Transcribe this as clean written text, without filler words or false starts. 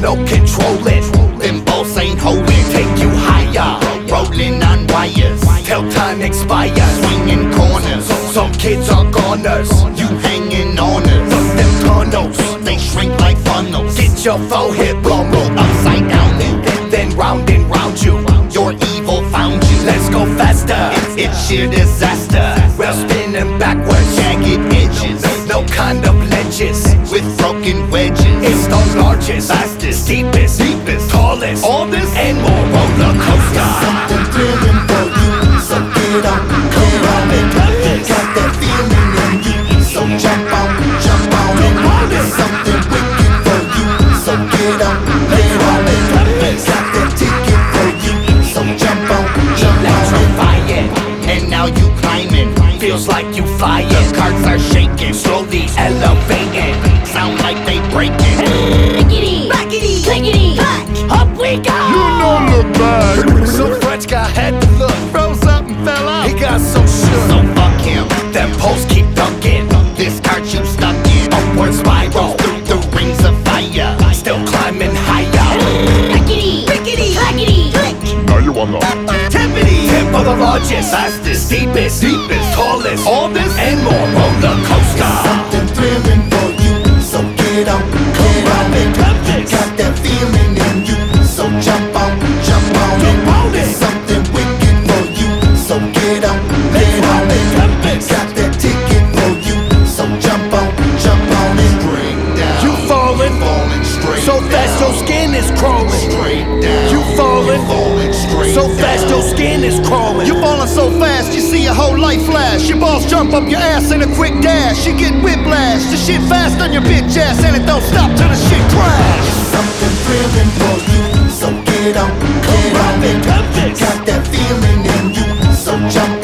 no controlling. Them balls ain't holding, take you higher. Rolling on wires, till time expires. Swinging corners, some kids are goners. You hanging on us, look them tunnels, they shrink like funnels. Get your forehead blown, roll upside down and then round and round you. Your evil found you, let's go faster. It's sheer disaster. We're spinning backwards, jagged edges. No kind of ledges with broken wedges. It's the largest, fastest, deepest, tallest, oldest, and more roller coaster. Something thrilling for you, so get on it. Got that feeling in you, so jump on it. There's something wicked for you, so get on it. Got that ticket for you, so jump on it. Electrifying, and now you climbing. Feels like you flying. The carts are shaking, slowly elevating. Sound like they breaking. Clickety, clackety, clickety, clack. Up we go. You know the bag. So French guy had to look, froze up and fell out. He got so shook. So fuck him. Them poles keep dunking. This cart you stuck in. Upward spiral through the rings of fire. Still climbing higher. Clickety, clackety, click. Now you on the Tippity, tip of the largest, fastest, deepest, tallest, oldest, and more roller coaster. Something thrilling for you, so get on it. Got that feeling in you, so jump on it. There's something wicked for you, so get on it. Got that ticket for you, so jump on it. Straight down, You falling straight so fast your skin is crawling. straight down. You falling Straight so fast your skin is crawling. You falling so fast, you see your whole life flash. Your balls jump up your ass in a quick dash. You get whiplash, the shit fast on your bitch ass, and it don't stop till the shit crash. Something thrilling for you, so get on it. Got that feeling in you, so jump